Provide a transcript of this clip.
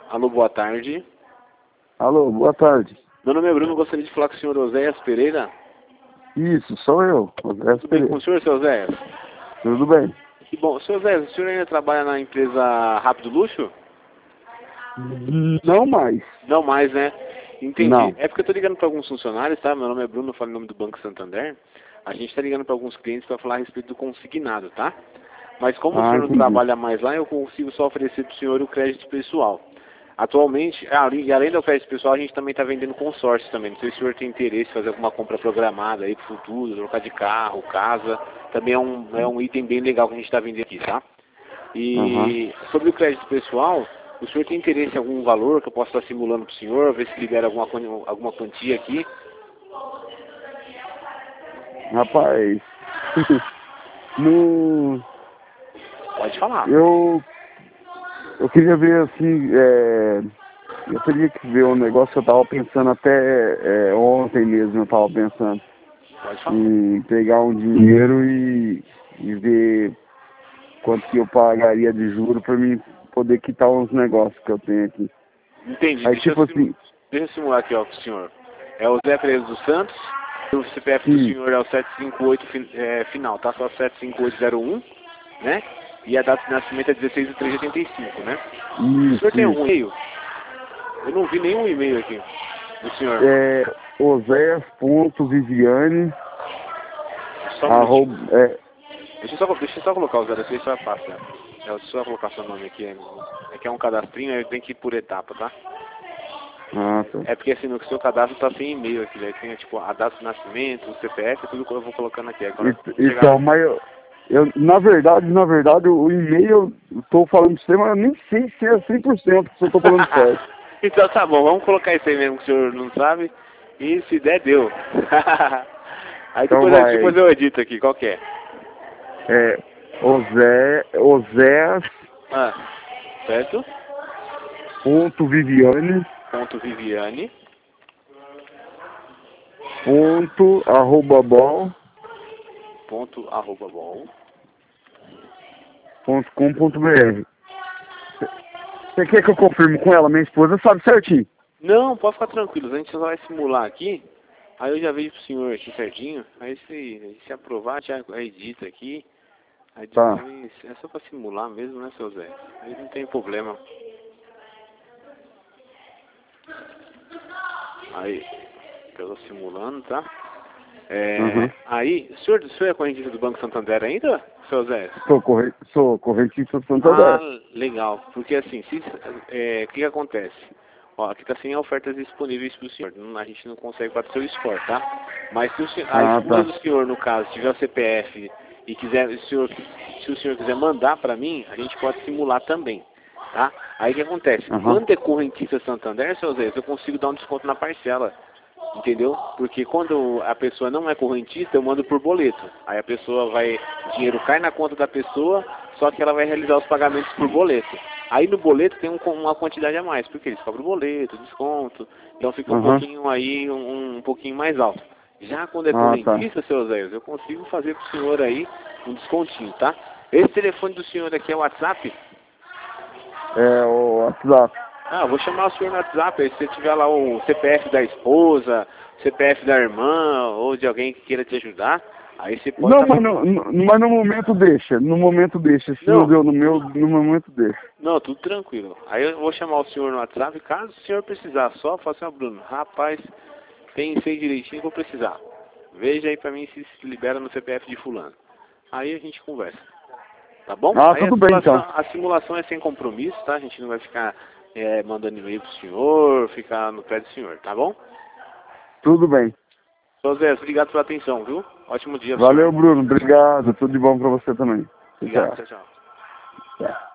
Alô, boa tarde. Alô, boa tarde. Meu nome é Bruno, gostaria de falar com o senhor Oséias Pereira. Isso, sou eu, Oséias Tudo bem com Pereira. o senhor, seu Oséias? Tudo bem? Que bom. Seu Oséias, o senhor ainda trabalha na empresa Rápido Luxo? Não mais. Não mais, né? Entendi. Não. É porque eu tô ligando para alguns funcionários, tá? Meu nome é Bruno, eu falo em nome do Banco Santander. A gente tá ligando para alguns clientes para falar a respeito do consignado, tá? Mas como o Ah, senhor não entendi. trabalha mais lá, eu consigo só oferecer para o senhor o crédito pessoal. Atualmente, e além do crédito pessoal, a gente também está vendendo consórcio também. Não sei se o senhor tem interesse em fazer alguma compra programada aí para o futuro, trocar de carro, casa. Também é um item bem legal que a gente está vendendo aqui, tá? Aham. E sobre o crédito pessoal, o senhor tem interesse em algum valor que eu possa estar simulando para o senhor, ver se libera alguma quantia aqui? Rapaz, no... Pode falar. eu queria ver assim, eu teria que ver um negócio que eu tava pensando até ontem mesmo, eu tava pensando Pode falar. em pegar um dinheiro e ver quanto que eu pagaria de juro para mim poder quitar uns negócios que eu tenho aqui. Entendi. Aí tipo assim, Deixa eu simular aqui, ó, com o senhor. É o Zé Pereira dos Santos. O CPF do sim, senhor é o 758 final, tá? Só 75801, né? E a data de nascimento é 16 de 3 de 85, né? O senhor tem algum isso. e-mail? Eu não vi nenhum e-mail aqui do senhor. Oséias.viviane, Só um minutinho. arroba, Deixa eu só colocar o 06 só passa. É só colocar seu nome aqui. É que é um cadastrinho, aí tem que ir por etapa, tá? tá. É porque assim, no seu cadastro tá sem e-mail aqui, né? Tem tipo a data de nascimento, o CPF, tudo que eu vou colocando aqui. Agora, chegar... Então, mas na verdade, o e-mail, eu tô falando pra você, mas eu nem sei se é 100% se eu tô falando certo. Então tá bom, vamos colocar isso aí mesmo que o senhor não sabe. E se der, deu. Aí Então vai, depois eu edito aqui, qual que é? Oséias Ah, certo? ponto Viviane Ponto Viviane. ponto arroba bol Ponto arroba bom. ponto com ponto br. Você quer que eu confirme com ela? Minha esposa sabe certinho. Não, pode ficar tranquilo, a gente só vai simular aqui. Aí eu já vejo pro senhor aqui certinho. Aí se aprovar, já edita aqui. Aí Tá. depois é só pra simular mesmo, né, seu Zé? Aí não tem problema. Aí, eu tô simulando, tá? Uhum. Aí, o senhor é correntista do Banco Santander ainda, seu Zé? Sou correntista Ah, Santander. legal. Porque assim, o que acontece? Ó, aqui tá sem ofertas disponíveis para o senhor. A gente não consegue bater seu score, tá? Mas se a Ah, esposa tá. do senhor, no caso, tiver o CPF e quiser, se o senhor quiser mandar para mim, a gente pode simular também, tá? Aí o que acontece? Aham. Quando é correntista Santander, seu Zé, eu consigo dar um desconto na parcela. Entendeu? Porque quando a pessoa não é correntista, eu mando por boleto. Aí a pessoa vai, o dinheiro cai na conta da pessoa, só que ela vai realizar os pagamentos por boleto. Aí no boleto tem uma quantidade a mais, porque eles cobram o boleto, desconto, então fica um Aham. pouquinho aí, um pouquinho mais alto. Já quando é Ah, tá. correntista, seu Zé, eu consigo fazer pro senhor aí um descontinho, tá? Esse telefone do senhor aqui é o WhatsApp? É o WhatsApp. Ah, eu vou chamar o senhor no WhatsApp, aí se você tiver lá o CPF da esposa, CPF da irmã, ou de alguém que queira te ajudar, aí você pode Não, estar... mas no momento deixa. No momento deixa. Se não Não, deu no momento deixa. não, tudo tranquilo. Aí eu vou chamar o senhor no WhatsApp, caso o senhor precisar, só fala assim, ó, Bruno, rapaz, pensei direitinho, vou precisar. Veja aí pra mim se libera no CPF de fulano. Aí a gente conversa, tá bom? Ah, Aí tudo bem então. a simulação é sem compromisso, tá? A gente não vai ficar mandando e-mail pro senhor, ficar no pé do senhor, tá bom? Tudo bem. Sr. Zé, obrigado pela atenção, viu? Ótimo dia pro senhor. Valeu, Bruno. Obrigado. Tudo de bom pra você também. Obrigado, Tchau. tchau, tchau. Tchau.